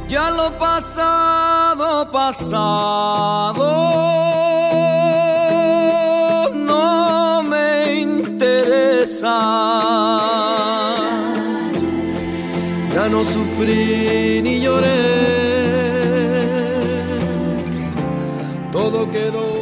Ya lo pasado, pasado, no me interesa. Ya no sufrí ni lloré, todo quedó